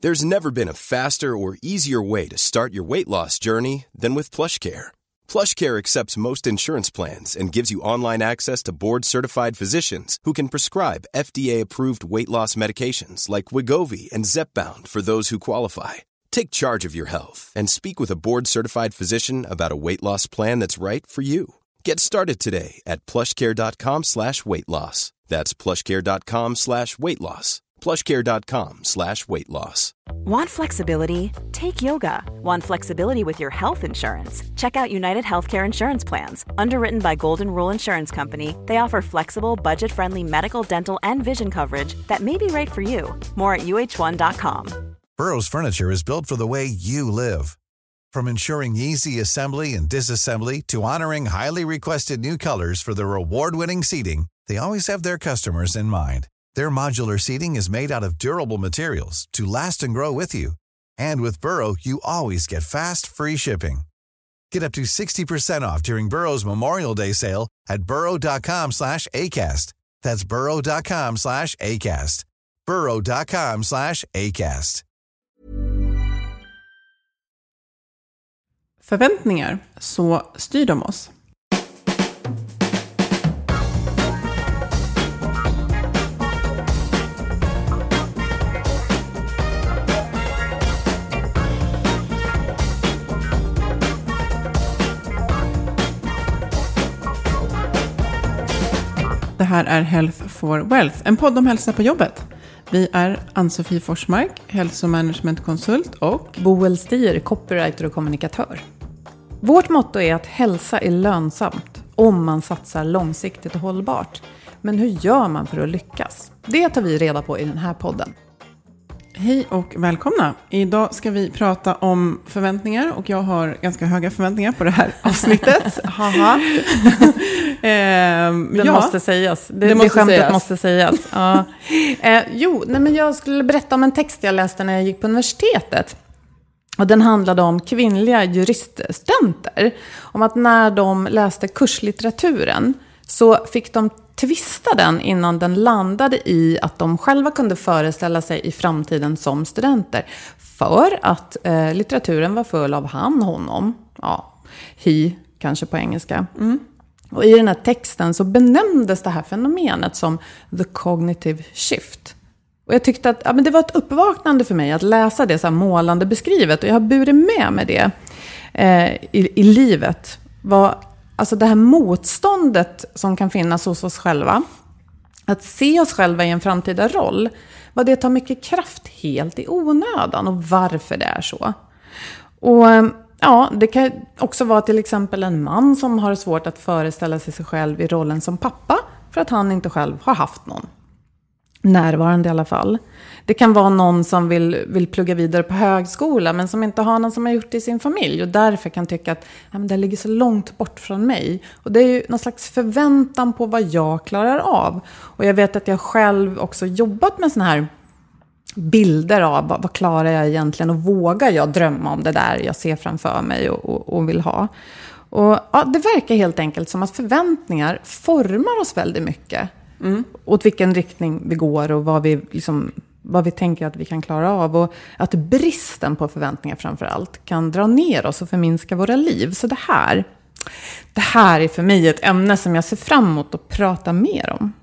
There's never been a faster or easier way to start your weight loss journey than with PlushCare. PlushCare accepts most insurance plans and gives you online access to board-certified physicians who can prescribe FDA-approved weight loss medications like Wegovy and Zepbound for those who qualify. Take charge of your health and speak with a board-certified physician about a weight loss plan that's right for you. Get started today at plushcare.com/weightloss. That's plushcare.com/weightloss. plushcare.com/weightloss. Want flexibility? Take yoga. Want flexibility with your health insurance? Check out United Healthcare Insurance Plans. Underwritten by Golden Rule Insurance Company, they offer flexible, budget-friendly medical, dental, and vision coverage that may be right for you. More at uh1.com. Burrow's furniture is built for the way you live. From ensuring easy assembly and disassembly to honoring highly requested new colors for their award-winning seating, they always have their customers in mind. Their modular seating is made out of durable materials to last and grow with you. And with Burrow, you always get fast, free shipping. Get up to 60% off during Burrow's Memorial Day sale at burrow.com/ACAST. That's burrow.com/ACAST. burrow.com/ACAST. Förväntningar, så styr de oss. Det här är Health for Wealth, en podd om hälsa på jobbet. Vi är Ann-Sofie Forsmark, hälsomanagementkonsult, och Boel Stier, copywriter och kommunikatör. Vårt motto är att hälsa är lönsamt om man satsar långsiktigt och hållbart. Men hur gör man för att lyckas? Det tar vi reda på i den här podden. Hej och välkomna. Idag ska vi prata om förväntningar och jag har ganska höga förväntningar på det här avsnittet. Haha. Det måste sägas. Det skämtet sägas. Måste sägas. Ja. Men jag skulle berätta om en text jag läste när jag gick på universitetet. Och den handlade om kvinnliga juriststudenter. Om att när de läste kurslitteraturen så fick de twista den innan den landade i att de själva kunde föreställa sig i framtiden som studenter. För att litteraturen var full av han, honom, he kanske på engelska. Och i den här texten så benämndes det här fenomenet som the cognitive shift. Och jag tyckte att det var ett uppvaknande för mig att läsa det så här målande beskrivet. Och jag har burit med mig det i livet. Alltså det här motståndet som kan finnas hos oss själva. Att se oss själva i en framtida roll. Vad det tar mycket kraft helt i onödan och varför det är så. Och det kan också vara till exempel en man som har svårt att föreställa sig själv i rollen som pappa. För att han inte själv har haft någon. Närvarande i alla fall. Det kan vara någon som vill plugga vidare på högskola men som inte har någon som har gjort det i sin familj och därför kan tycka att det ligger så långt bort från mig. Och det är ju någon slags förväntan på vad jag klarar av. Och jag vet att jag själv också jobbat med såna här bilder av vad klarar jag egentligen och vågar jag drömma om det där jag ser framför mig och vill ha. Och det verkar helt enkelt som att förväntningar formar oss väldigt mycket. Åt vilken riktning vi går och vad vi tänker att vi kan klara av. Och att bristen på förväntningar framförallt kan dra ner oss och förminska våra liv. Så det här är för mig ett ämne som jag ser fram emot att prata mer om.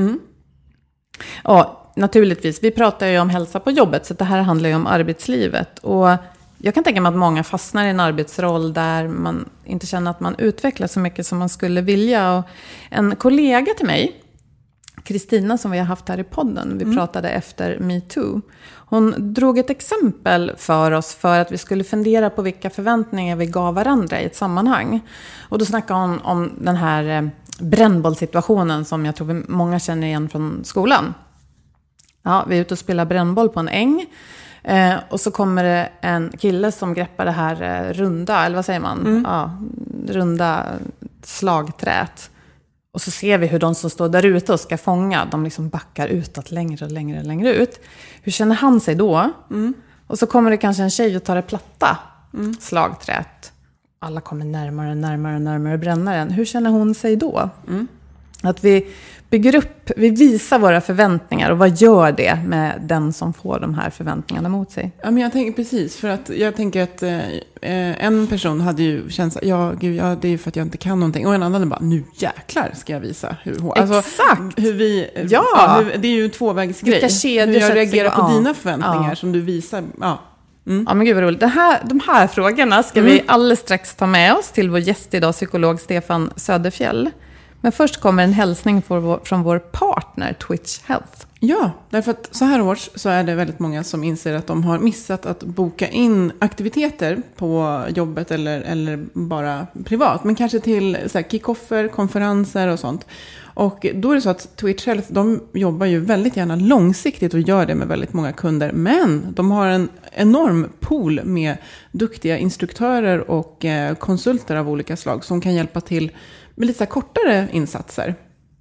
Ja, naturligtvis. Vi pratar ju om hälsa på jobbet så det här handlar ju om arbetslivet. Och jag kan tänka mig att många fastnar i en arbetsroll där man inte känner att man utvecklas så mycket som man skulle vilja. Och en kollega till mig, Kristina, som vi har haft här i podden. Vi pratade efter Me Too. Hon drog ett exempel för oss för att vi skulle fundera på vilka förväntningar vi gav varandra i ett sammanhang. Och då snackade hon om den här brännbollsituationen som jag tror många känner igen från skolan. Ja, vi är ute och spelar brännboll på en äng. Och så kommer det en kille som greppar det här runda, eller vad säger man? Runda slagträt. Och så ser vi hur de som står där ute och ska fånga, de liksom backar utåt längre och längre ut. Hur känner han sig då? Och så kommer det kanske en tjej och tar det platta slagträt. Alla kommer närmare brännaren. Hur känner hon sig då? Att vi vi visar våra förväntningar, och vad gör det med den som får de här förväntningarna mot sig? Ja, men jag tänker precis, för att jag tänker att en person hade ju känt att det är ju för att jag inte kan någonting, och en annan bara, nu jäklar ska jag visa hur hon... Exakt! Hur vi... det är ju en tvåvägsgrej. Hur jag reagerar på dina förväntningar som du visar. Ja. Ja, men gud vad roligt. De här frågorna ska vi alldeles strax ta med oss till vår gäst idag, psykolog Stefan Söderfjell. Men först kommer en hälsning från vår partner Twitch Health. Ja, därför att så här års så är det väldigt många som inser att de har missat att boka in aktiviteter på jobbet eller bara privat. Men kanske till så här kick-offer, konferenser och sånt. Och då är det så att Twitch Health, de jobbar ju väldigt gärna långsiktigt och gör det med väldigt många kunder. Men de har en enorm pool med duktiga instruktörer och konsulter av olika slag som kan hjälpa till med lite så här kortare insatser.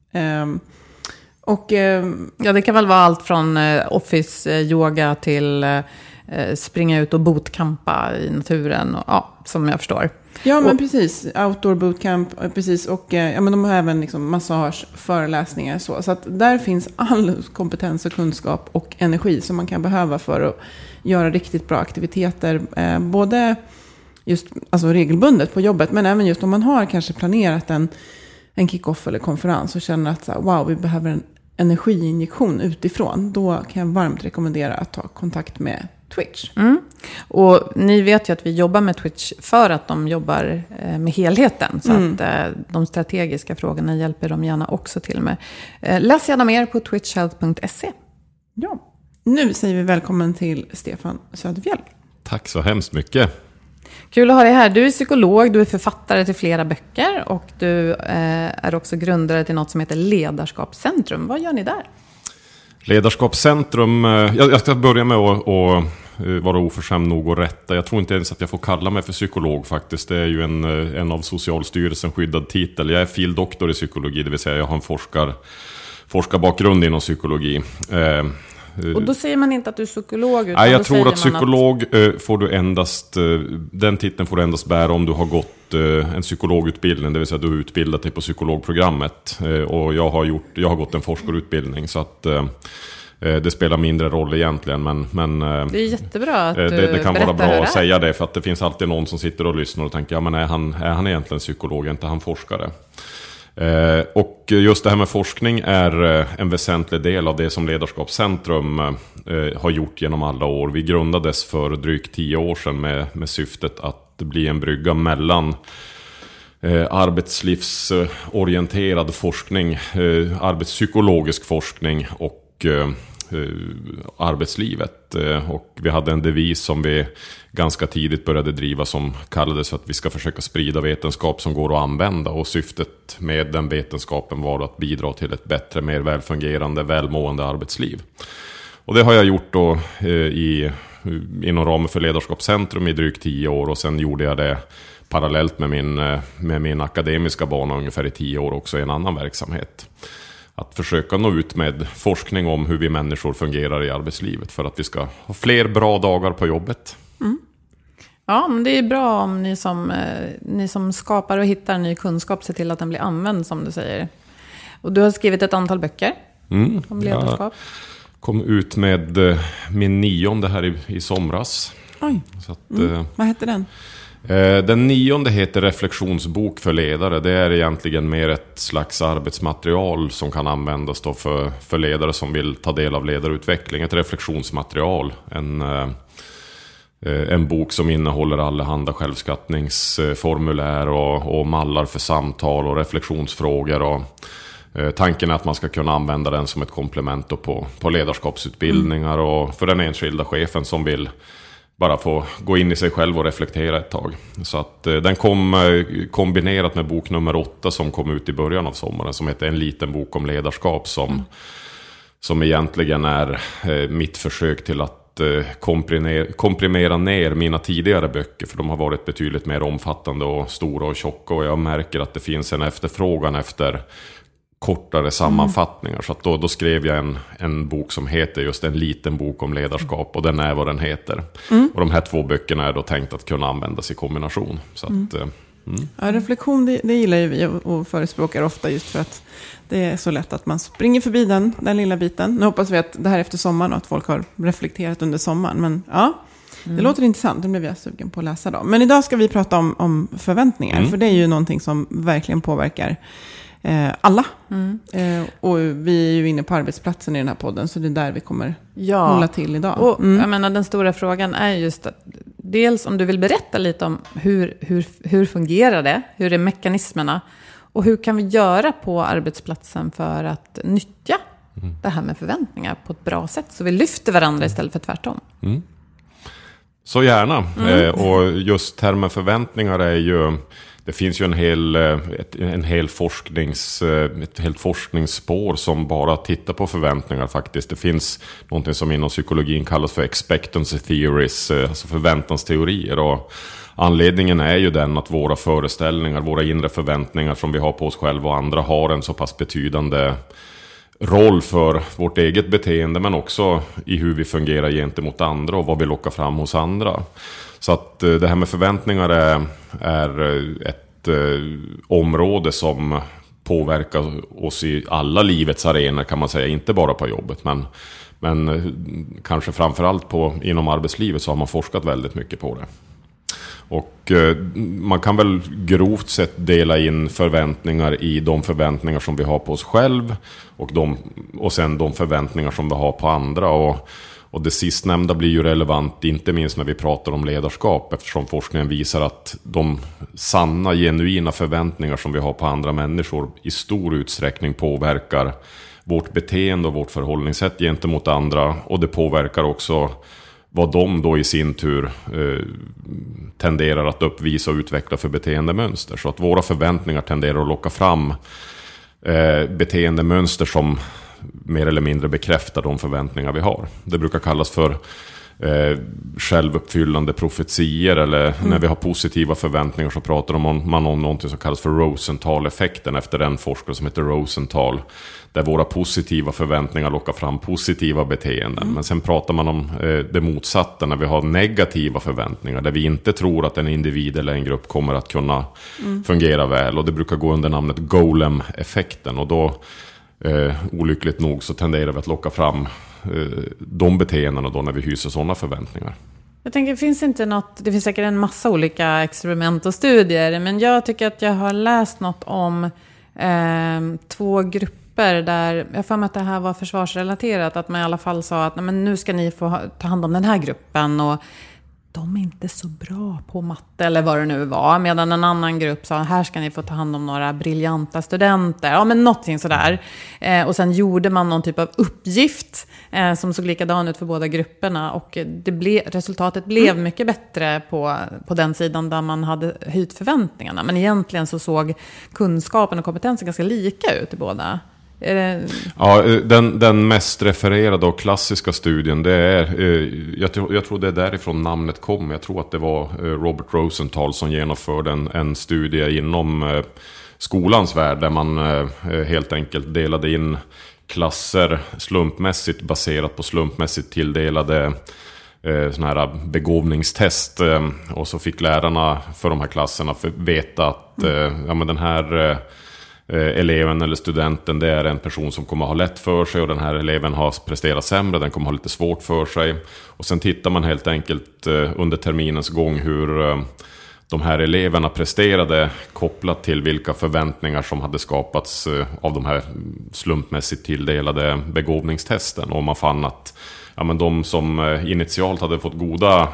Ja, det kan väl vara allt från office-yoga till springa ut och bootcampa i naturen, och, som jag förstår. Ja, men precis. Outdoor bootcamp, precis. Och men de har även liksom massage, föreläsningar. Så att där finns all kompetens och kunskap och energi som man kan behöva för att göra riktigt bra aktiviteter. Både just regelbundet på jobbet, men även just om man har kanske planerat en kick-off eller konferens och känner att wow, vi behöver en energiinjektion utifrån. Då kan jag varmt rekommendera att ta kontakt med Twitch. Och ni vet ju att vi jobbar med Twitch för att de jobbar med helheten. Så att de strategiska frågorna hjälper de gärna också till med. Läs gärna mer på twitchhealth.se. Ja, nu säger vi välkommen till Stefan Söderfjell. Tack så hemskt mycket. Kul att ha dig här. Du är psykolog, du är författare till flera böcker och du är också grundare till något som heter Ledarskapscentrum. Vad gör ni där? Ledarskapscentrum, jag ska börja med att vara oförskämd nog och rätta. Jag tror inte ens att jag får kalla mig för psykolog faktiskt. Det är ju en av Socialstyrelsen skyddad titel. Jag är fildoktor i psykologi, det vill säga jag har en forskarbakgrund inom psykologi. Och då säger man inte att du är psykolog, utan nej, jag tror att psykolog får du endast, den titeln får du endast bära om du har gått en psykologutbildning, det vill säga du har utbildat dig på psykologprogrammet, och jag har gått en forskarutbildning, så att det spelar mindre roll egentligen, men det är jättebra att det kan vara bra att säga det, för att det finns alltid någon som sitter och lyssnar och tänker, ja men är han egentligen psykolog, är inte han forskare? Och just det här med forskning är en väsentlig del av det som Ledarskapscentrum har gjort genom alla år. Vi grundades för drygt 10 år sedan med syftet att bli en brygga mellan arbetslivsorienterad forskning, arbetspsykologisk forskning och arbetslivet. Och vi hade en devis som vi ganska tidigt började driva som kallades att vi ska försöka sprida vetenskap som går att använda, och syftet med den vetenskapen var att bidra till ett bättre, mer välfungerande, välmående arbetsliv. Och det har jag gjort då inom ramen för Ledarskapscentrum i drygt 10 år, och sen gjorde jag det parallellt med min akademiska bana ungefär i 10 år också i en annan verksamhet. Att försöka nå ut med forskning om hur vi människor fungerar i arbetslivet för att vi ska ha fler bra dagar på jobbet. Ja, men det är bra om ni som skapar och hittar ny kunskap ser till att den blir använd, som du säger. Och du har skrivit ett antal böcker om ledarskap. Jag kom ut med min 9:e här i somras. Oj, så att, vad heter den? Den 9:e heter Reflektionsbok för ledare. Det är egentligen mer ett slags arbetsmaterial som kan användas då för ledare som vill ta del av ledarutveckling. Ett reflektionsmaterial. En bok som innehåller allehanda självskattningsformulär och mallar för samtal och reflektionsfrågor. Och tanken är att man ska kunna använda den som ett komplement då på ledarskapsutbildningar och för den enskilda chefen som vill bara få gå in i sig själv och reflektera ett tag. Så att den kom kombinerat med bok nummer 8 som kom ut i början av sommaren, som heter En liten bok om ledarskap, som egentligen är mitt försök till att komprimera ner mina tidigare böcker, för de har varit betydligt mer omfattande och stora och tjocka, och jag märker att det finns en efterfrågan efter kortare sammanfattningar. Så att då skrev jag en bok som heter just En liten bok om ledarskap, och den är vad den heter. Och de här 2 böckerna är då tänkt att kunna användas i kombination. Så att, Ja, reflektion, det gillar ju vi och förespråkar ofta just för att det är så lätt att man springer förbi den lilla biten. Nu hoppas vi att det här är efter sommaren och att folk har reflekterat under sommaren. Men ja, det låter intressant. Det blev jag sugen på att läsa då. Men idag ska vi prata om förväntningar. För det är ju någonting som verkligen påverkar alla. Och vi är ju inne på arbetsplatsen i den här podden, så det är där vi kommer hålla till idag. Och jag menar, den stora frågan är just att dels om du vill berätta lite om hur fungerar det, hur är mekanismerna och hur kan vi göra på arbetsplatsen för att nyttja det här med förväntningar på ett bra sätt, så vi lyfter varandra istället för tvärtom. Så gärna. Och just termen förväntningar är ju, det finns ju ett helt forskningsspår som bara tittar på förväntningar faktiskt. Det finns någonting som inom psykologin kallas för expectancy theories, alltså förväntansteorier. Och anledningen är ju den att våra föreställningar, våra inre förväntningar som vi har på oss själva och andra har en så pass betydande roll för vårt eget beteende, men också i hur vi fungerar gentemot andra och vad vi lockar fram hos andra. Så att det här med förväntningar är ett område som påverkar oss i alla livets arenor, kan man säga, inte bara på jobbet, men kanske framförallt inom arbetslivet så har man forskat väldigt mycket på det. Och man kan väl grovt sett dela in förväntningar i de förväntningar som vi har på oss själv och sen de förväntningar som vi har på andra. Och det sistnämnda blir ju relevant inte minst när vi pratar om ledarskap, eftersom forskningen visar att de sanna, genuina förväntningar som vi har på andra människor i stor utsträckning påverkar vårt beteende och vårt förhållningssätt gentemot andra, och det påverkar också vad de då i sin tur tenderar att uppvisa och utveckla för beteendemönster. Så att våra förväntningar tenderar att locka fram beteendemönster som mer eller mindre bekräftar de förväntningar vi har. Det brukar kallas för självuppfyllande profetier, eller när vi har positiva förväntningar så pratar man om någonting som kallas för Rosenthal-effekten, efter en forskare som heter Rosenthal, där våra positiva förväntningar lockar fram positiva beteenden. Men sen pratar man om det motsatta, när vi har negativa förväntningar, där vi inte tror att en individ eller en grupp kommer att kunna fungera väl, och det brukar gå under namnet Golem-effekten, och då olyckligt nog så tenderar vi att locka fram de beteendena då när vi hyser sådana förväntningar. Jag tänker, det finns säkert en massa olika experiment och studier, men jag tycker att jag har läst något om 2 grupper där, jag får med att det här var försvarsrelaterat, att man i alla fall sa att men nu ska ni få ta hand om den här gruppen, och de är inte så bra på matte eller vad det nu var, medan en annan grupp sa här ska ni få ta hand om några briljanta studenter, ja men någonting sådär, och sen gjorde man någon typ av uppgift som såg likadan ut för båda grupperna, och resultatet blev mycket bättre på den sidan där man hade höjt förväntningarna, men egentligen så såg kunskapen och kompetensen ganska lika ut i båda. Ja, den mest refererade och klassiska studien, det är, jag tror det är därifrån namnet kom. Jag tror att det var Robert Rosenthal som genomförde en studie inom skolans värld, där man helt enkelt delade in klasser slumpmässigt, baserat på slumpmässigt tilldelade såna här begåvningstest, och så fick lärarna för de här klasserna veta att ja, men den här eleven eller studenten, det är en person som kommer ha lätt för sig, och den här eleven har presterat sämre, den kommer ha lite svårt för sig. Och sen tittar man helt enkelt under terminens gång hur de här eleverna presterade kopplat till vilka förväntningar som hade skapats av de här slumpmässigt tilldelade begåvningstesten. Och man fann att ja, men de som initialt hade fått goda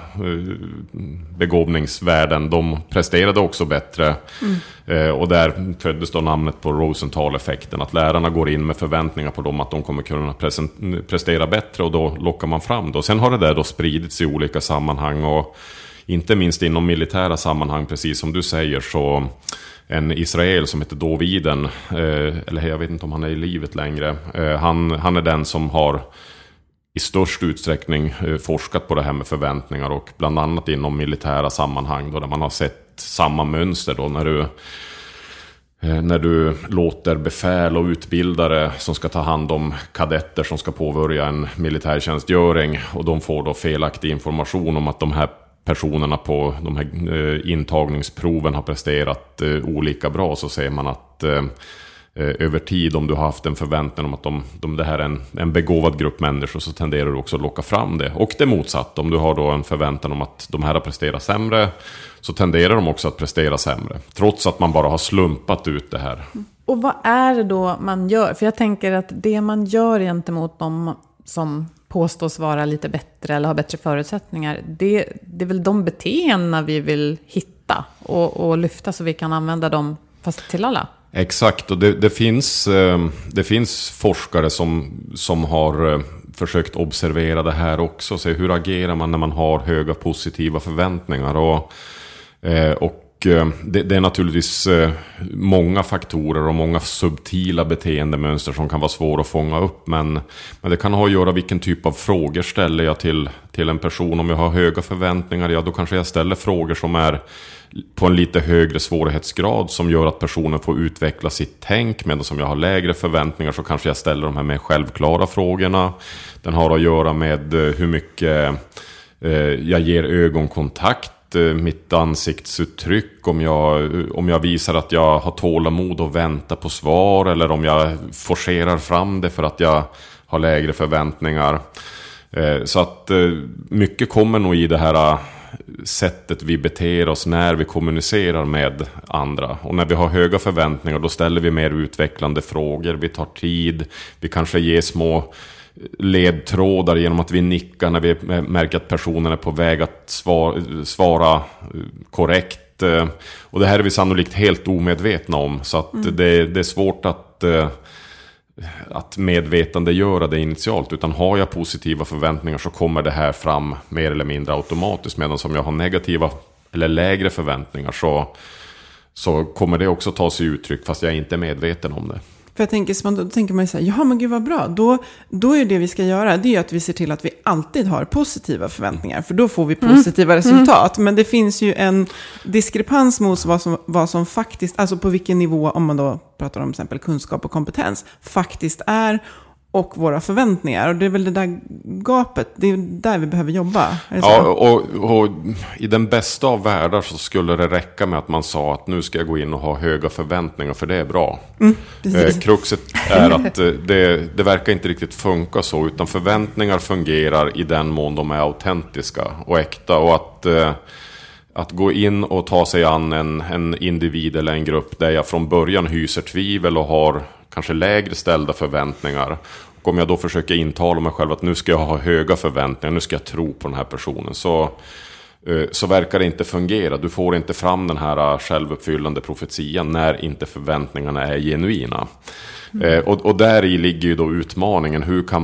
begåvningsvärden, de presterade också bättre. Och där föddes då namnet på Rosenthal-effekten, att lärarna går in med förväntningar på dem att de kommer kunna prestera bättre, och då lockar man fram det. Och sen har det där då spridits i olika sammanhang, och inte minst inom militära sammanhang, precis som du säger, så en israel som heter Doviden, eller jag vet inte om han är i livet längre, han är den som har i störst utsträckning forskat på det här med förväntningar, och bland annat inom militära sammanhang då, där man har sett samma mönster då, när du låter befäl och utbildare som ska ta hand om kadetter som ska påbörja en militärtjänstgöring, och de får då felaktig information om att de här personerna på de här intagningsproven har presterat olika bra, så ser man att över tid, om du har haft en förväntan om att det här är en begåvad grupp människor, så tenderar du också att locka fram det. Och det motsatt, om du har då en förväntan om att de här har presterat sämre, så tenderar de också att prestera sämre, trots att man bara har slumpat ut det här. Och vad är det då man gör? För jag tänker att det man gör gentemot dem som påstås vara lite bättre eller ha bättre förutsättningar, det är väl de beteenden vi vill hitta och lyfta, så vi kan använda dem fast till alla. Exakt, och det finns forskare som har försökt observera det här också. Se hur agerar man när man har höga positiva förväntningar. Och det är naturligtvis många faktorer och många subtila beteendemönster som kan vara svåra att fånga upp. Men det kan ha att göra vilken typ av frågor ställer jag till en person. Om jag har höga förväntningar, ja då kanske jag ställer frågor som är på en lite högre svårighetsgrad, som gör att personen får utveckla sitt tänk. Medan som jag har lägre förväntningar, så kanske jag ställer de här mer självklara frågorna. Den har att göra med hur mycket jag ger ögonkontakt, mitt ansiktsuttryck, om jag visar att jag har tålamod och väntar på svar, eller om jag forcerar fram det för att jag har lägre förväntningar. Så att mycket kommer nog i det här sättet vi beter oss när vi kommunicerar med andra. Och när vi har höga förväntningar, då ställer vi mer utvecklande frågor, vi tar tid, vi kanske ger små ledtrådar genom att vi nickar när vi märker att personen är på väg att svara korrekt. Och det här är vi sannolikt helt omedvetna om, så att det är svårt att medvetande göra det initialt. Utan har jag positiva förväntningar, så kommer det här fram mer eller mindre automatiskt. Medan som jag har negativa eller lägre förväntningar, så kommer det också ta sig uttryck fast jag är inte medveten om det. För jag tänker, då tänker man ju så här, ja men gud vad bra, då är det vi ska göra, det är att vi ser till att vi alltid har positiva förväntningar, för då får vi positiva resultat. Men det finns ju en diskrepans mot vad som faktiskt, alltså på vilken nivå, om man då pratar om till exempel kunskap och kompetens, faktiskt är, och våra förväntningar. Och det är väl det där gapet, det är där vi behöver jobba. Ja, och i den bästa av världar så skulle det räcka med att man sa att nu ska jag gå in och ha höga förväntningar, för det är bra. Kruxet är att det verkar inte riktigt funka så, utan förväntningar fungerar i den mån de är autentiska och äkta. Och att gå in och ta sig an en individ eller en grupp där jag från början hyser tvivel och har kanske lägre ställda förväntningar. Och om jag då försöker intala mig själv att nu ska jag ha höga förväntningar, nu ska jag tro på den här personen, så verkar det inte fungera. Du får inte fram den här självuppfyllande profetian när inte förväntningarna är genuina. Och där i ligger ju då utmaningen.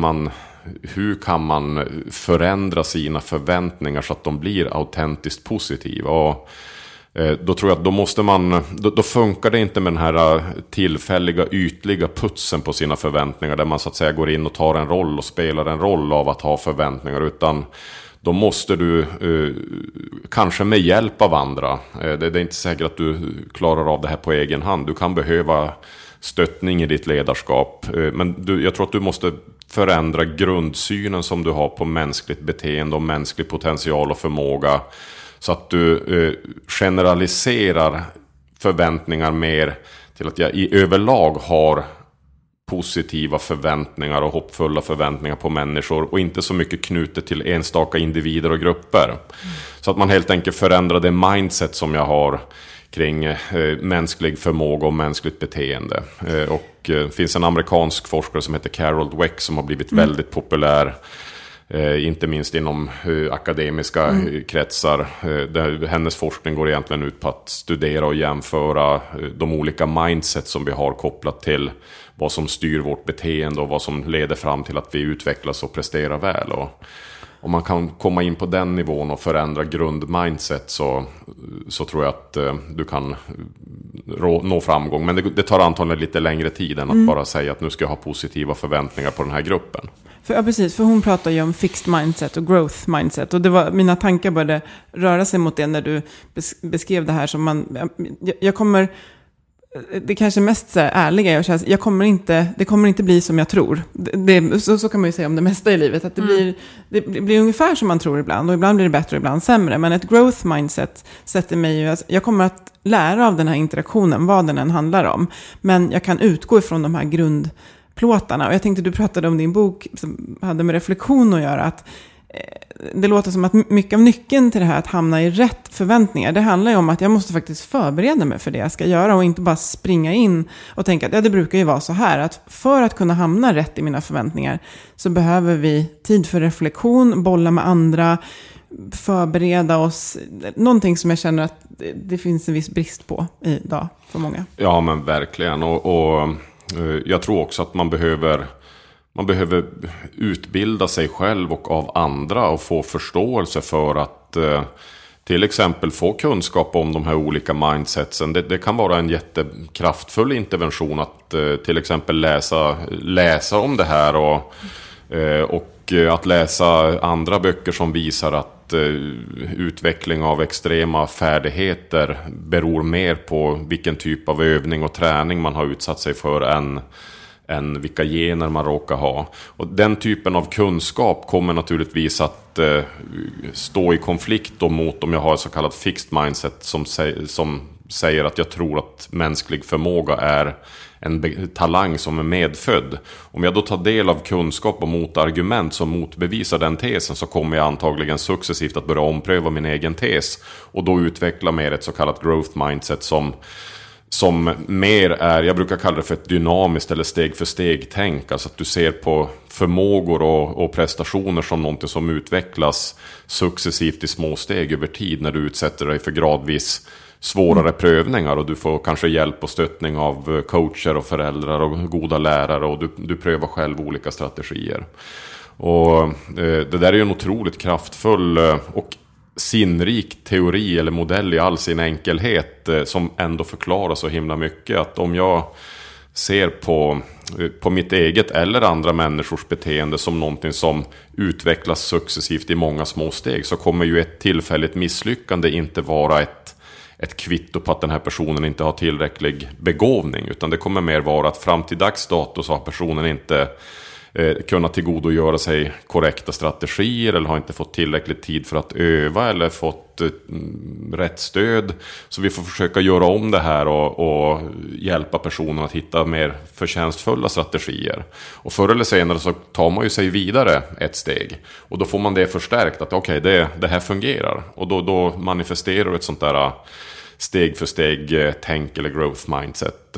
Hur kan man förändra sina förväntningar så att de blir autentiskt positiva? Och då tror jag att då funkar det inte med den här tillfälliga ytliga putsen på sina förväntningar, där man så att säga går in och tar en roll och spelar en roll av att ha förväntningar, utan då måste du kanske med hjälp av andra, det är inte säkert att du klarar av det här på egen hand, du kan behöva stöttning i ditt ledarskap, men jag tror att du måste förändra grundsynen som du har på mänskligt beteende och mänsklig potential och förmåga, så att du generaliserar förväntningar mer till att jag i överlag har positiva förväntningar och hoppfulla förväntningar på människor, och inte så mycket knutet till enstaka individer och grupper. Så att man helt enkelt förändrar det mindset som jag har kring mänsklig förmåga och mänskligt beteende. Och det finns en amerikansk forskare som heter Carol Dweck som har blivit väldigt populär, inte minst inom akademiska kretsar, där hennes forskning går egentligen ut på att studera och jämföra de olika mindset som vi har kopplat till vad som styr vårt beteende och vad som leder fram till att vi utvecklas och presterar väl. Och om man kan komma in på den nivån och förändra grundmindset, så tror jag att du kan nå framgång. Men det tar antagligen lite längre tid än att bara säga att nu ska jag ha positiva förväntningar på den här gruppen. Ja, precis. För hon pratar ju om fixed mindset och growth mindset. Och mina tankar började röra sig mot det när du beskrev det här som jag kommer det kanske mest så här ärliga jag känner, det kommer inte bli som jag tror. Så kan man ju säga om det mesta i livet, att det blir ungefär som man tror ibland, och ibland blir det bättre och ibland sämre. Men ett growth mindset sätter mig ju, jag kommer att lära av den här interaktionen, vad den än handlar om, men jag kan utgå ifrån de här grundplåtarna. Och jag tänkte, du pratade om din bok som hade med reflektion att göra, att det låter som att mycket av nyckeln till det här att hamna i rätt förväntningar, det handlar ju om att jag måste faktiskt förbereda mig för det jag ska göra, och inte bara springa in och tänka att det brukar ju vara så här, att för att kunna hamna rätt i mina förväntningar så behöver vi tid för reflektion, bolla med andra, förbereda oss. Någonting som jag känner att det finns en viss brist på idag för många. Ja, men verkligen. Och jag tror också att man behöver utbilda sig själv och av andra och få förståelse för att till exempel få kunskap om de här olika mindsetsen. Det kan vara en jättekraftfull intervention att till exempel läsa om det här och att läsa andra böcker som visar att utveckling av extrema färdigheter beror mer på vilken typ av övning och träning man har utsatt sig för än vilka gener man råkar ha. Och den typen av kunskap kommer naturligtvis att stå i konflikt då mot om jag har ett så kallat fixed mindset som säger att jag tror att mänsklig förmåga är en talang som är medfödd. Om jag då tar del av kunskap och motargument som motbevisar den tesen, så kommer jag antagligen successivt att börja ompröva min egen tes och då utveckla mer ett så kallat growth mindset som mer är, jag brukar kalla det för ett dynamiskt eller steg för steg tänk. Alltså att du ser på förmågor och prestationer som något som utvecklas successivt i små steg över tid, när du utsätter dig för gradvis svårare prövningar och du får kanske hjälp och stöttning av coacher och föräldrar och goda lärare, och du prövar själv olika strategier. Och det där är ju en otroligt kraftfull och sinnrik teori eller modell i all sin enkelhet, som ändå förklarar så himla mycket. Att om jag ser på mitt eget eller andra människors beteende som någonting som utvecklas successivt i många små steg, så kommer ju ett tillfälligt misslyckande inte vara ett kvitto på att den här personen inte har tillräcklig begåvning, utan det kommer mer vara att fram till dags dato så har personen inte kunna tillgodogöra sig korrekta strategier, eller har inte fått tillräcklig tid för att öva eller fått rätt stöd. Så vi får försöka göra om det här och hjälpa personen att hitta mer förtjänstfulla strategier. Och förr eller senare så tar man ju sig vidare ett steg, och då får man det förstärkt att okej, det här fungerar, och då manifesterar ett sånt där steg för steg tänk eller growth mindset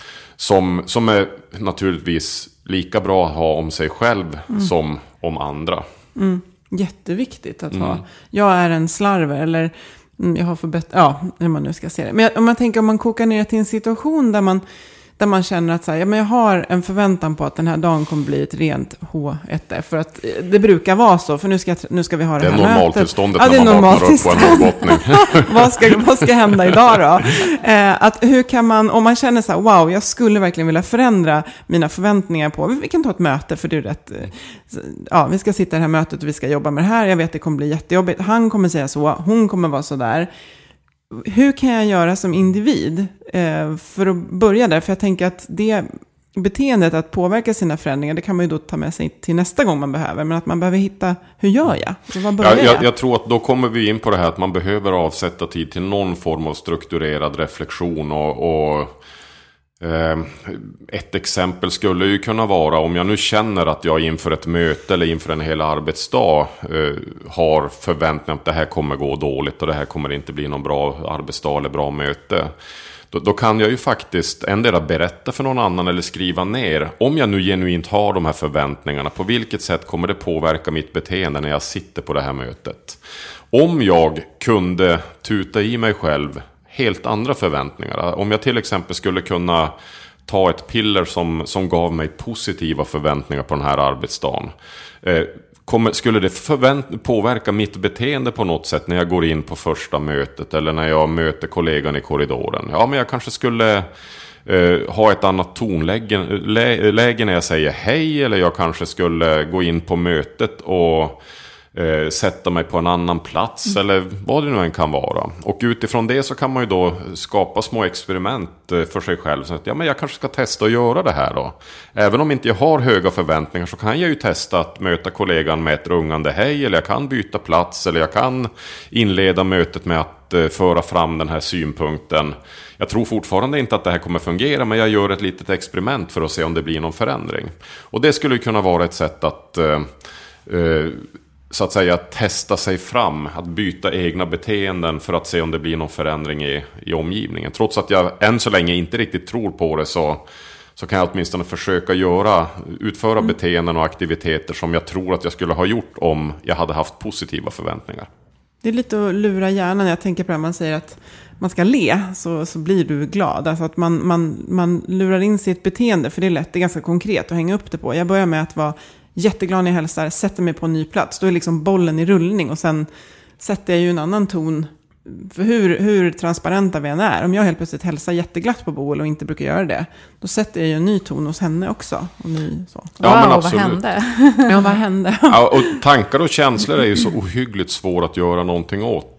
som är naturligtvis lika bra att ha om sig själv som om andra. Jätteviktigt att ha. Jag är en slarver, eller jag har hur man nu ska se det. Men om man tänker, om man kokar ner till en situation där man känner att så här, ja, men jag har en förväntan på att den här dagen kommer bli ett rent H1F, för att det brukar vara så, för nu ska vi ha det här mötet. Det är normaltillståndet när man vaknar upp på en norrbottning. vad ska hända idag då? Att hur kan man, om man känner så här, wow, jag skulle verkligen vilja förändra mina förväntningar på, vi kan ta ett möte, för det är rätt, ja, vi ska sitta i det här mötet och vi ska jobba med det här, jag vet det kommer bli jättejobbigt, han kommer säga så, hon kommer vara så där. Hur kan jag göra som individ för att börja där? För jag tänker att det beteendet att påverka sina förändringar, det kan man ju då ta med sig till nästa gång man behöver. Men att man behöver hitta, hur gör jag? Så vad börjar jag tror att då kommer vi in på det här att man behöver avsätta tid till någon form av strukturerad reflektion. Och ett exempel skulle ju kunna vara, om jag nu känner att jag inför ett möte eller inför en hel arbetsdag har förväntningar att det här kommer gå dåligt och det här kommer inte bli någon bra arbetsdag eller bra möte. Då kan jag ju faktiskt endera berätta för någon annan eller skriva ner, om jag nu genuint har de här förväntningarna, på vilket sätt kommer det påverka mitt beteende när jag sitter på det här mötet. Om jag kunde tuta i mig själv helt andra förväntningar. Om jag till exempel skulle kunna ta ett piller som gav mig positiva förväntningar på den här arbetsdagen. Skulle det påverka mitt beteende på något sätt när jag går in på första mötet eller när jag möter kollegan i korridoren? Ja, men jag kanske skulle ha ett annat tonläge när jag säger hej, eller jag kanske skulle gå in på mötet och sätta mig på en annan plats eller vad det nu än kan vara. Och utifrån det så kan man ju då skapa små experiment för sig själv. Så att, ja, men jag kanske ska testa att göra det här då. Även om inte jag har höga förväntningar så kan jag ju testa att möta kollegan med ett rungande hej, eller jag kan byta plats, eller jag kan inleda mötet med att föra fram den här synpunkten. Jag tror fortfarande inte att det här kommer fungera, men jag gör ett litet experiment för att se om det blir någon förändring. Och det skulle kunna vara ett sätt att så att säga testa sig fram, att byta egna beteenden för att se om det blir någon förändring i omgivningen. Trots att jag än så länge inte riktigt tror på det, så kan jag åtminstone försöka utföra beteenden och aktiviteter som jag tror att jag skulle ha gjort om jag hade haft positiva förväntningar. Det är lite att lura hjärnan. Jag tänker på det, man säger att man ska le så blir du glad. Alltså att man lurar in sig ett beteende, för det är lätt, det är ganska konkret att hänga upp det på. Jag börjar med att vara jätteglad när jag hälsar, sätter mig på en ny plats. Då är liksom bollen i rullning, och sen sätter jag ju en annan ton. För hur transparenta vi än är. Om jag helt plötsligt hälsar jätteglatt på Boel och inte brukar göra det, då sätter jag ju en ny ton hos henne också. Och så. Ja, men absolut. Vad hände? Ja, vad hände? Ja, och tankar och känslor är ju så ohyggligt svåra att göra någonting åt.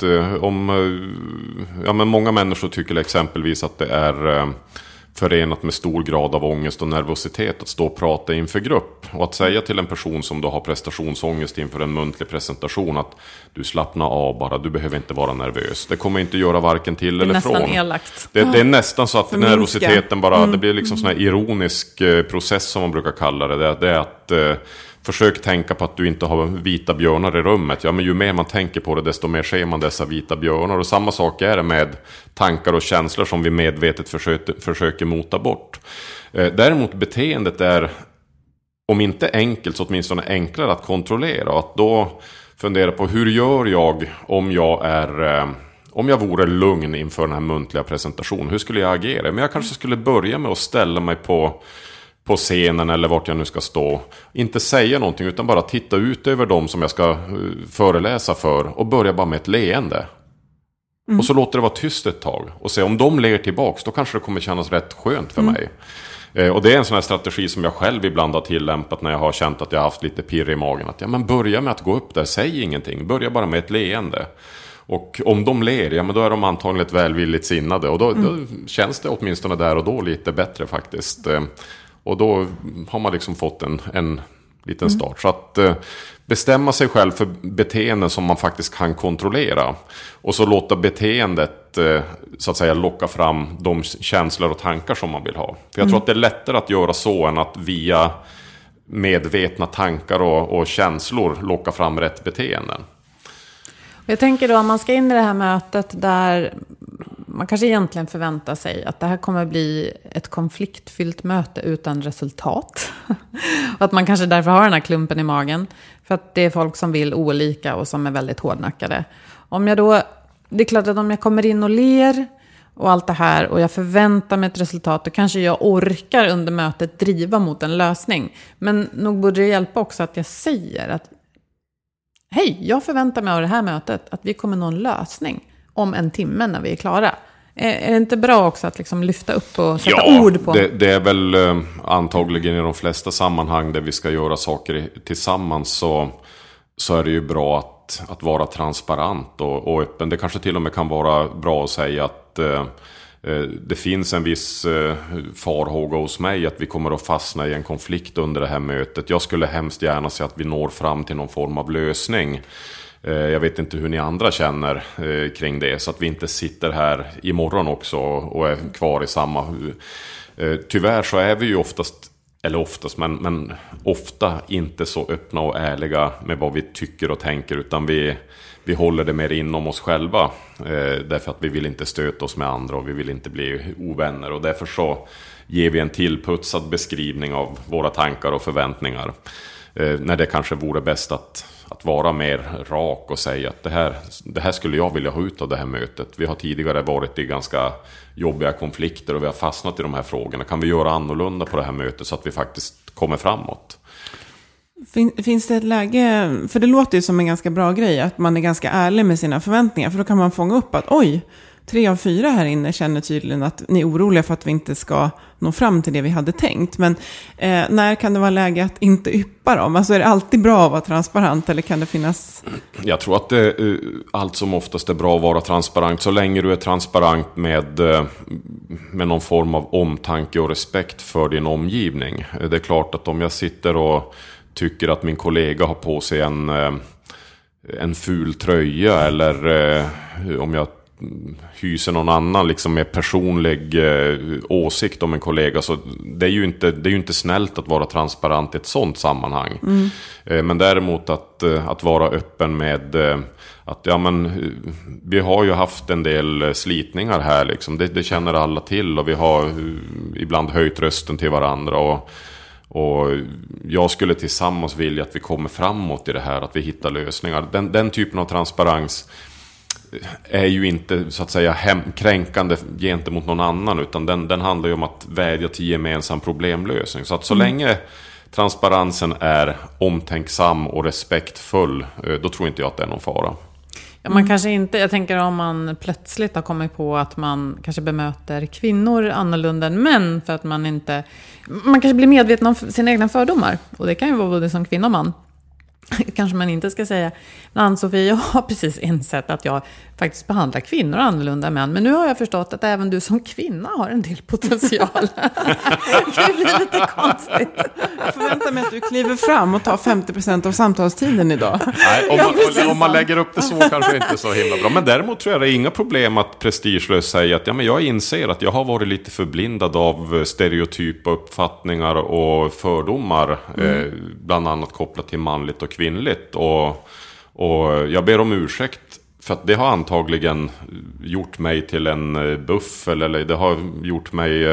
Men många människor tycker exempelvis att det är förenat med stor grad av ångest och nervositet att stå och prata inför grupp. Och att säga till en person som då har prestationsångest inför en muntlig presentation att du slappnar av bara, du behöver inte vara nervös. Det kommer inte göra varken till eller från. Det är nästan elakt. Det är nästan så att nervositeten bara, det blir liksom sån här ironisk process som man brukar kalla det. Det är att försök tänka på att du inte har vita björnar i rummet. Ja, men ju mer man tänker på det, desto mer ser man dessa vita björnar. Och samma sak är det med tankar och känslor som vi medvetet försöker mota bort. Däremot beteendet är, om inte enkelt, så åtminstone enklare att kontrollera. Och att då fundera på, hur gör jag om jag vore lugn inför den här muntliga presentationen? Hur skulle jag agera? Men jag kanske skulle börja med att ställa mig på scenen eller vart jag nu ska stå. Inte säga någonting, utan bara titta ut över dem som jag ska föreläsa för. Och börja bara med ett leende. Och så låter det vara tyst ett tag. Och se om de ler tillbaks, då kanske det kommer kännas rätt skönt för mig. Och det är en sån här strategi som jag själv ibland har tillämpat när jag har känt att jag har haft lite pirr i magen. Att men börja med att gå upp där, säg ingenting. Börja bara med ett leende. Och om de ler, men då är de antagligen välvilligt sinnade. Och då känns det åtminstone där och då lite bättre faktiskt. Och då har man liksom fått en liten start. Så att bestämma sig själv för beteenden som man faktiskt kan kontrollera. Och så låta beteendet så att säga locka fram de känslor och tankar som man vill ha. För jag tror att det är lättare att göra så än att via medvetna tankar och känslor locka fram rätt beteenden. Jag tänker då, om man ska in i det här mötet där man kanske egentligen förväntar sig att det här kommer bli ett konfliktfyllt möte utan resultat. Och att man kanske därför har den här klumpen i magen. För att det är folk som vill olika och som är väldigt hårdnackade. Det är klart att om jag kommer in och ler och allt det här och jag förväntar mig ett resultat, då kanske jag orkar under mötet driva mot en lösning. Men nog borde det hjälpa också att jag säger att hej, jag förväntar mig av det här mötet att vi kommer nå en lösning om en timme när vi är klara. Är det inte bra också att liksom lyfta upp och sätta ord på? Det är väl antagligen i de flesta sammanhang där vi ska göra saker tillsammans så är det ju bra att vara transparent och öppen. Det kanske till och med kan vara bra att säga att det finns en viss farhåga hos mig att vi kommer att fastna i en konflikt under det här mötet. Jag skulle hemskt gärna se att vi når fram till någon form av lösning. Jag vet inte hur ni andra känner kring det, så att vi inte sitter här imorgon också och är kvar i samma. Tyvärr så är vi ju men ofta inte så öppna och ärliga med vad vi tycker och tänker, utan vi håller det mer inom oss själva. Därför att vi vill inte stöta oss med andra och vi vill inte bli ovänner. Och därför så ger vi en tillputsad beskrivning av våra tankar och förväntningar. När det kanske vore bäst att vara mer rak och säga att det här skulle jag vilja ha ut av det här mötet. Vi har tidigare varit i ganska jobbiga konflikter och vi har fastnat i de här frågorna. Kan vi göra annorlunda på det här mötet så att vi faktiskt kommer framåt? Finns det ett läge, för det låter ju som en ganska bra grej, att man är ganska ärlig med sina förväntningar. För då kan man fånga upp att 3 av 4 här inne känner tydligen att ni är oroliga för att vi inte ska nå fram till det vi hade tänkt. Men när kan det vara läge att inte yppa dem? Alltså är det alltid bra att vara transparent eller kan det finnas... Jag tror att det allt som oftast är bra att vara transparent. Så länge du är transparent med någon form av omtanke och respekt för din omgivning. Det är klart att om jag sitter och tycker att min kollega har på sig en ful tröja eller om jag hyser någon annan liksom med personlig åsikt om en kollega, så det är ju inte snällt att vara transparent i ett sånt sammanhang. Men däremot att vara öppen med att vi har ju haft en del slitningar här liksom. Det känner alla till och vi har ibland höjt rösten till varandra och jag skulle tillsammans vilja att vi kommer framåt i det här, att vi hittar lösningar. Den typen av transparens är ju inte så att säga kränkande gentemot någon annan, utan den handlar ju om att vädja till gemensam problemlösning. Så att så länge transparensen är omtänksam och respektfull, då tror inte jag att det är någon fara. Ja, man kanske inte, jag tänker om man plötsligt har kommit på att man kanske bemöter kvinnor annorlunda än män för att man kanske blir medveten om sina egna fördomar. Och det kan ju vara både som kvinna och man. Kanske man inte ska säga. Men Ann-Sofie, jag har precis insett att jag faktiskt behandlar kvinnor annorlunda än män. Men nu har jag förstått att även du som kvinna har en del potential. Det blir lite konstigt. Jag förväntar mig att du kliver fram och tar 50% av samtalstiden idag. Nej, om man lägger upp det så kanske det inte är så himla bra. Men däremot tror jag det är inga problem att prestigelöst säga att jag inser att jag har varit lite förblindad av stereotypa uppfattningar och fördomar. Bland annat kopplat till manligt och kvinnligt. Och jag ber om ursäkt för att det har antagligen gjort mig till en buffel eller det har gjort mig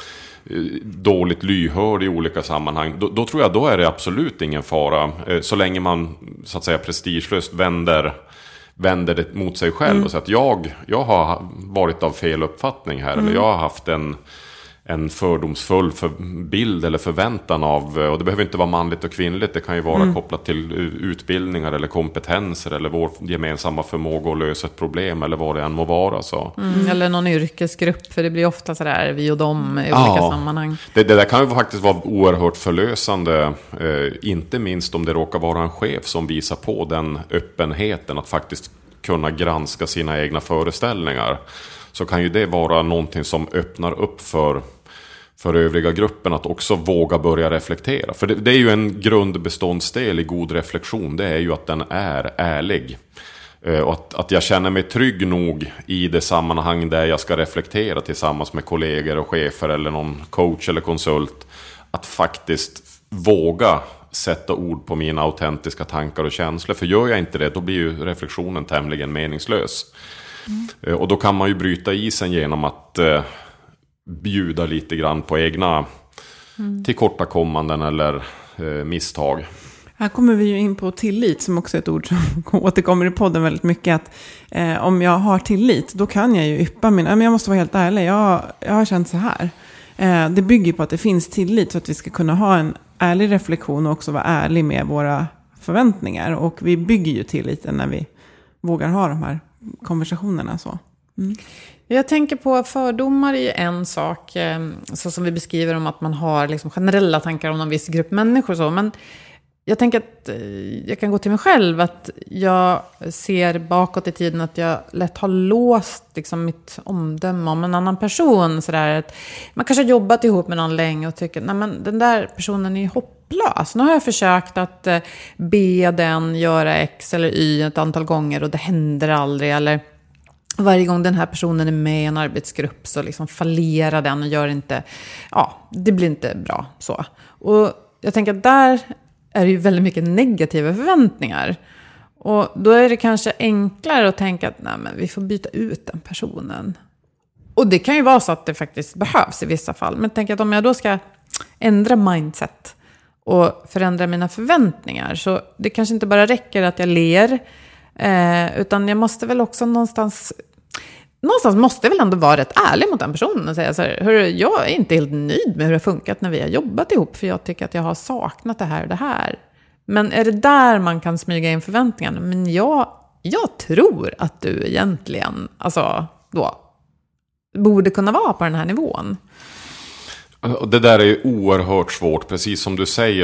dåligt lyhörd i olika sammanhang. Då tror jag då är det absolut ingen fara. Så länge man så att säga prestigelöst vänder det mot sig själv och säger att jag har varit av fel uppfattning här eller jag har haft en fördomsfull bild eller förväntan av, och det behöver inte vara manligt och kvinnligt, det kan ju vara kopplat till utbildningar eller kompetenser eller vår gemensamma förmåga att lösa ett problem eller vad det än må vara. Så. Eller någon yrkesgrupp, för det blir ofta sådär vi och dem i olika sammanhang. Det där kan ju faktiskt vara oerhört förlösande, inte minst om det råkar vara en chef som visar på den öppenheten att faktiskt kunna granska sina egna föreställningar. Så kan ju det vara någonting som öppnar upp för övriga gruppen att också våga börja reflektera. För det är ju en grundbeståndsdel i god reflektion, det är ju att den är ärlig. Och att jag känner mig trygg nog i det sammanhang där jag ska reflektera tillsammans med kollegor och chefer eller någon coach eller konsult. Att faktiskt våga sätta ord på mina autentiska tankar och känslor. För gör jag inte det, då blir ju reflektionen tämligen meningslös. Och då kan man ju bryta isen genom att bjuda lite grann på egna tillkortakommanden eller misstag. Här kommer vi ju in på tillit som också är ett ord som återkommer i podden väldigt mycket. Att om jag har tillit, då kan jag ju yppa men jag måste vara helt ärlig, jag har känt så här. Det bygger på att det finns tillit så att vi ska kunna ha en ärlig reflektion och också vara ärlig med våra förväntningar. Och vi bygger ju tilliten när vi vågar ha de här konversationerna så. Jag tänker på fördomar i en sak, så som vi beskriver om att man har liksom generella tankar om någon viss grupp människor så, men jag tänker att jag kan gå till mig själv att jag ser bakåt i tiden att jag lätt har låst liksom mitt omdöme om en annan person så där att man kanske har jobbat ihop med någon länge och tycker nej men den där personen är hopplös. Nu har jag försökt att be den göra X eller Y ett antal gånger och det händer aldrig, eller varje gång den här personen är med i en arbetsgrupp så liksom fallerar den och gör inte, det blir inte bra så. Och jag tänker att där är det ju väldigt mycket negativa förväntningar. Och då är det kanske enklare att tänka att nej, men vi får byta ut den personen. Och det kan ju vara så att det faktiskt behövs i vissa fall. Men tänk att om jag då ska ändra mindset och förändra mina förväntningar, så det kanske inte bara räcker att jag ler, utan jag måste väl också någonstans måste jag väl ändå vara rätt ärlig mot den personen och säga så här, hörru, jag är inte helt nöjd med hur det har funkat när vi har jobbat ihop, för jag tycker att jag har saknat det här och det här. Men är det där man kan smyga in förväntningarna? Men jag tror att du egentligen då borde kunna vara på den här nivån. Det där är ju oerhört svårt, precis som du säger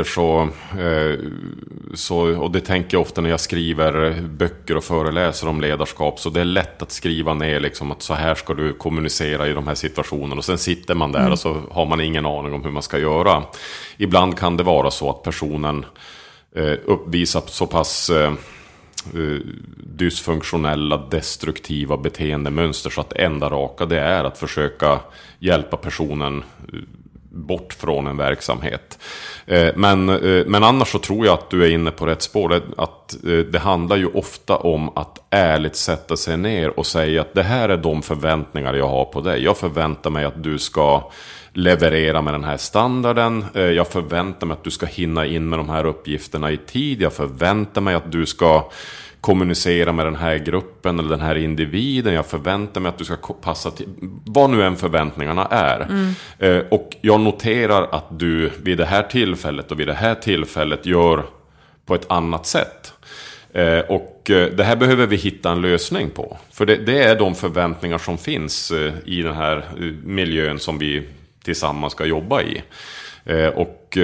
så och det tänker jag ofta när jag skriver böcker och föreläser om ledarskap, så det är lätt att skriva ner liksom att så här ska du kommunicera i de här situationerna, och sen sitter man där och så har man ingen aning om hur man ska göra. Ibland kan det vara så att personen uppvisar så pass dysfunktionella, destruktiva beteendemönster så att enda raka det är att försöka hjälpa personen bort från en verksamhet. Men annars så tror jag att du är inne på rätt spår. Att det handlar ju ofta om att ärligt sätta sig ner och säga att det här är de förväntningar jag har på dig. Jag förväntar mig att du ska leverera med den här standarden. Jag förväntar mig att du ska hinna in med de här uppgifterna i tid. Jag förväntar mig att du ska kommunicera med den här gruppen eller den här individen. Jag förväntar mig att du ska passa till vad nu än förväntningarna är. Och jag noterar att du vid det här tillfället och vid det här tillfället gör på ett annat sätt. Och det här behöver vi hitta en lösning på. För det är de förväntningar som finns i den här miljön som vi tillsammans ska jobba i. Och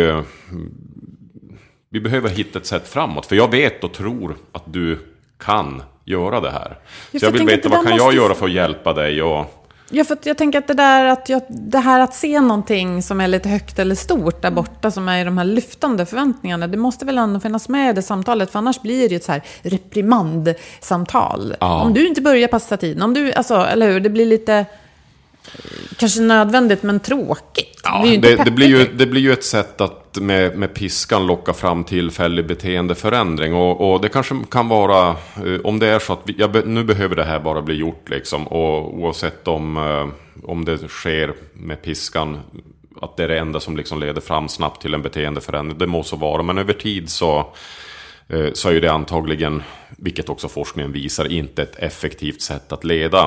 vi behöver hitta ett sätt framåt. För jag vet och tror att du kan göra det här. Så jag vill veta, vad kan jag göra för att hjälpa dig? Ja, för jag tänker att det här att se någonting som är lite högt eller stort där borta, som är de här lyftande förväntningarna, det måste väl ändå finnas med i det samtalet, för annars blir det ju ett så här reprimandsamtal. Ja. Om du inte börjar passa tiden, eller hur, det blir lite kanske nödvändigt men tråkigt. Ja, det blir ju ett sätt att med piskan locka fram tillfällig beteendeförändring, och det kanske kan vara, om det är så att nu behöver det här bara bli gjort liksom, och oavsett om det sker med piskan, att det är det enda som liksom leder fram snabbt till en beteendeförändring, det må så vara, men över tid så är ju det antagligen, vilket också forskningen visar, inte ett effektivt sätt att leda.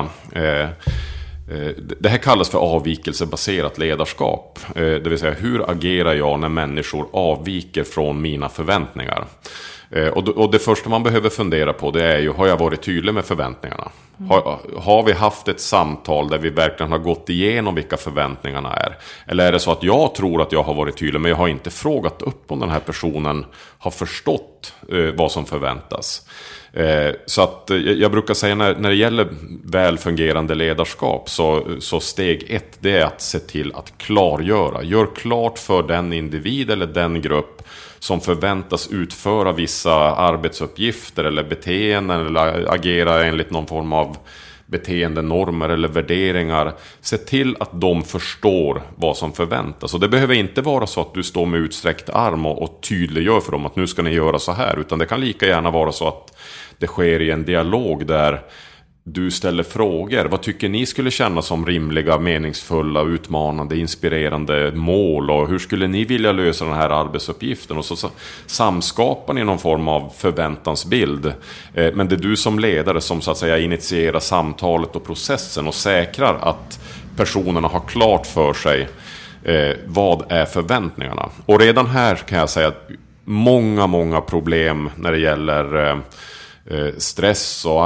Det här kallas för avvikelsebaserat ledarskap. Det vill säga, hur agerar jag när människor avviker från mina förväntningar? Och det första man behöver fundera på, det är ju, har jag varit tydlig med förväntningarna? Har vi haft ett samtal där vi verkligen har gått igenom vilka förväntningarna är? Eller är det så att jag tror att jag har varit tydlig, men jag har inte frågat upp om den här personen har förstått vad som förväntas? Så att jag brukar säga, när det gäller välfungerande ledarskap, så steg 1, det är att se till att klargöra. Gör klart för den individ eller den grupp som förväntas utföra vissa arbetsuppgifter eller beteenden eller agera enligt någon form av beteendenormer eller värderingar. Se till att de förstår vad som förväntas. Och det behöver inte vara så att du står med utsträckt arm och tydliggör för dem att nu ska ni göra så här. Utan det kan lika gärna vara så att det sker i en dialog där du ställer frågor. Vad tycker ni skulle kännas som rimliga, meningsfulla, utmanande, inspirerande mål? Och hur skulle ni vilja lösa den här arbetsuppgiften? Och så samskapar ni någon form av förväntansbild. Men det är du som ledare som så att säga initierar samtalet och processen och säkrar att personerna har klart för sig vad är förväntningarna. Och redan här kan jag säga att många problem när det gäller stress och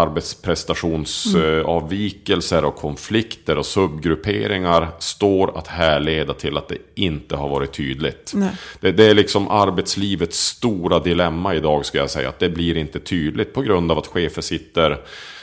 arbetsprestationsavvikelser och konflikter och subgrupperingar står att härleda till att det inte har varit tydligt. Det är liksom arbetslivets stora dilemma idag, ska jag säga, att det blir inte tydligt på grund av att chefer sitter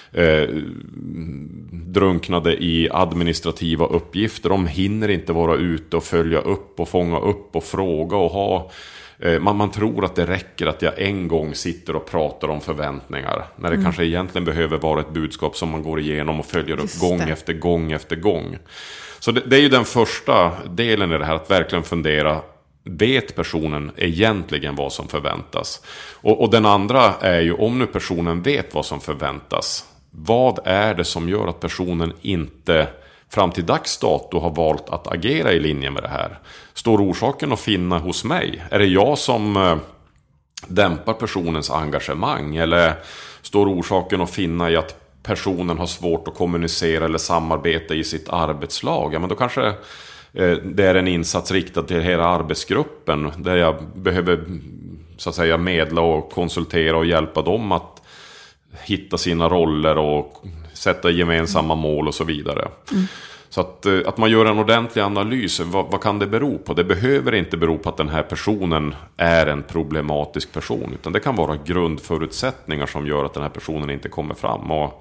drunknade i administrativa uppgifter. De hinner inte vara ute och följa upp och fånga upp och fråga och ha. Man tror att det räcker att jag en gång sitter och pratar om förväntningar, när det kanske egentligen behöver vara ett budskap som man går igenom och följer upp gång efter gång efter gång. Så det är ju den första delen i det här, att verkligen fundera, vet personen egentligen vad som förväntas? Och den andra är ju, om nu personen vet vad som förväntas, vad är det som gör att personen inte fram till dags dato har valt att agera i linje med det här? Står orsaken att finna hos mig? Är det jag som dämpar personens engagemang? Eller står orsaken att finna i att personen har svårt att kommunicera eller samarbeta i sitt arbetslag? Ja, men då kanske det är en insats riktad till hela arbetsgruppen, där jag behöver så att säga medla och konsultera och hjälpa dem att hitta sina roller och sätta gemensamma mål och så vidare. Så att man gör en ordentlig analys, vad kan det bero på? Det behöver inte bero på att den här personen är en problematisk person, utan det kan vara grundförutsättningar som gör att den här personen inte kommer fram. Och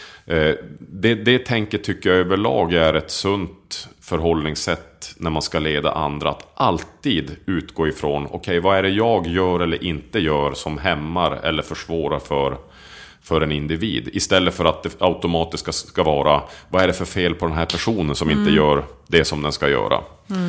det tänket tycker jag överlag är ett sunt förhållningssätt när man ska leda andra, att alltid utgå ifrån okej, vad är det jag gör eller inte gör som hämmar eller försvårar för en individ, istället för att det automatiskt ska vara vad är det för fel på den här personen som inte gör det som den ska göra.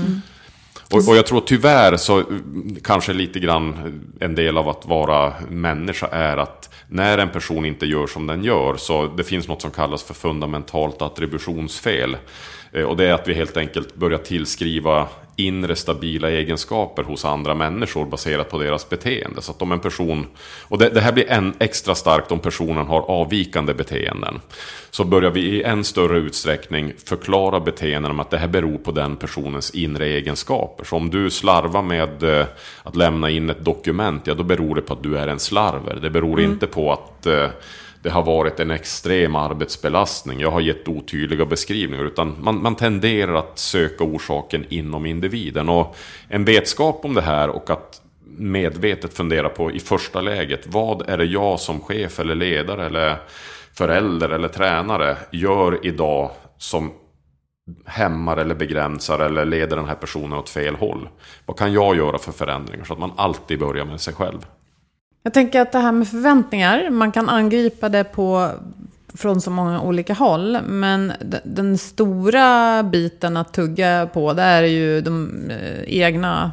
Och jag tror tyvärr så kanske lite grann en del av att vara människa är att när en person inte gör som den gör, så det finns något som kallas för fundamentalt attributionsfel. Och det är att vi helt enkelt börjar tillskriva inre stabila egenskaper hos andra människor baserat på deras beteende. Så att om en person, och det här blir än extra starkt om personen har avvikande beteenden, så börjar vi i en större utsträckning förklara beteenden om att det här beror på den personens inre egenskaper. Så om du slarvar med att lämna in ett dokument, ja då beror det på att du är en slarver. Det beror inte på att det har varit en extrem arbetsbelastning, jag har gett otydliga beskrivningar, utan man tenderar att söka orsaken inom individen. Och en vetskap om det här och att medvetet fundera på i första läget, vad är det jag som chef eller ledare eller förälder eller tränare gör idag som hämmar eller begränsar eller leder den här personen åt fel håll? Vad kan jag göra för förändringar? Så att man alltid börjar med sig själv. Jag tänker att det här med förväntningar, man kan angripa det från så många olika håll. Men den stora biten att tugga på, det är ju de egna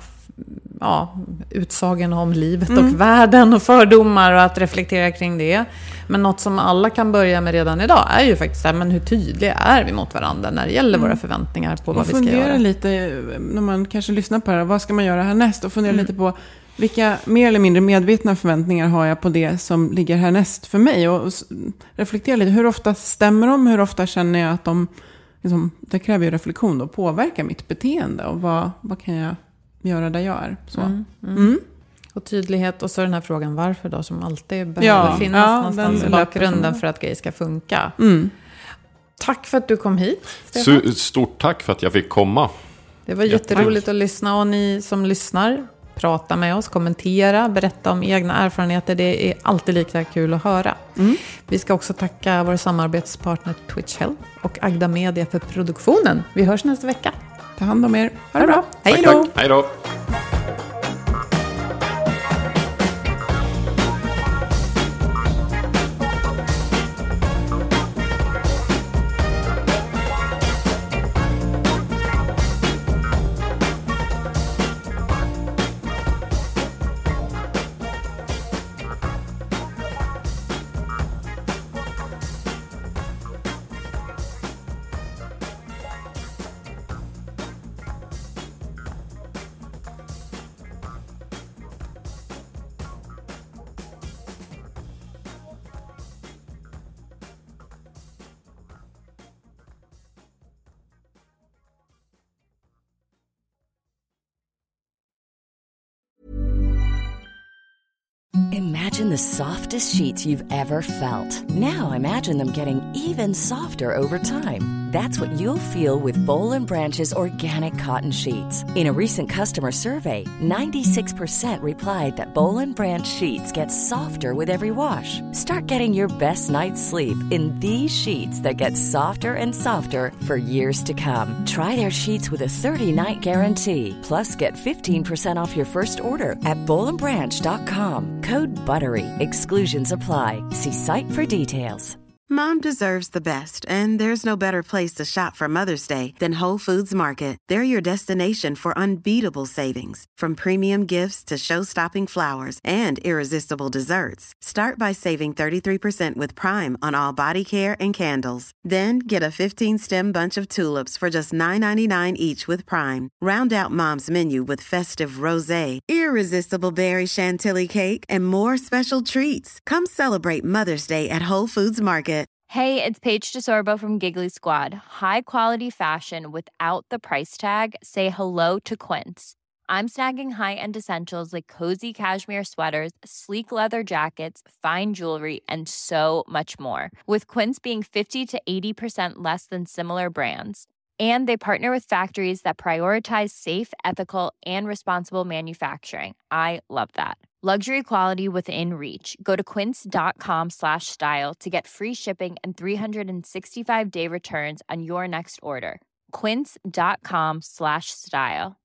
utsagorna om livet och världen och fördomar och att reflektera kring det. Men något som alla kan börja med redan idag är ju faktiskt men hur tydliga är vi mot varandra när det gäller våra förväntningar på vad vi ska göra. Och fundera lite, när man kanske lyssnar på det här, vad ska man göra härnäst? Och fundera lite på vilka mer eller mindre medvetna förväntningar har jag på det som ligger härnäst för mig? Och reflektera lite, hur ofta stämmer de? Hur ofta känner jag att de, liksom, det kräver ju reflektion och påverkar mitt beteende? Och vad kan jag göra där jag är? Så. Och tydlighet, och så den här frågan varför då, som alltid behöver finnas någonstans i bakgrunden för att grejer ska funka. Tack för att du kom hit, Stefan. Stort tack för att jag fick komma. Det var jätteroligt att lyssna, och ni som lyssnar, prata med oss, kommentera, berätta om egna erfarenheter. Det är alltid lika kul att höra. Vi ska också tacka vår samarbetspartner Twitch Health och Agda Media för produktionen. Vi hörs nästa vecka. Ta hand om er. Ha det bra. Hej då. Hej då. Imagine the softest sheets you've ever felt. Now imagine them getting even softer over time. That's what you'll feel with Boll & Branch's organic cotton sheets. In a recent customer survey, 96% replied that Boll & Branch sheets get softer with every wash. Start getting your best night's sleep in these sheets that get softer and softer for years to come. Try their sheets with a 30-night guarantee. Plus, get 15% off your first order at BollandBranch.com. Code BUTTERY. Exclusions apply. See site for details. Mom deserves the best, and there's no better place to shop for Mother's Day than Whole Foods Market. They're your destination for unbeatable savings, from premium gifts to show-stopping flowers and irresistible desserts. Start by saving 33% with Prime on all body care and candles. Then get a 15-stem bunch of tulips for just $9.99 each with Prime. Round out Mom's menu with festive rosé, irresistible berry chantilly cake, and more special treats. Come celebrate Mother's Day at Whole Foods Market. Hey, it's Paige DeSorbo from Giggly Squad. High quality fashion without the price tag. Say hello to Quince. I'm snagging high-end essentials like cozy cashmere sweaters, sleek leather jackets, fine jewelry, and so much more. With Quince being 50 to 80% less than similar brands. And they partner with factories that prioritize safe, ethical, and responsible manufacturing. I love that. Luxury quality within reach. Go to quince.com/style to get free shipping and 365-day returns on your next order. Quince.com/style.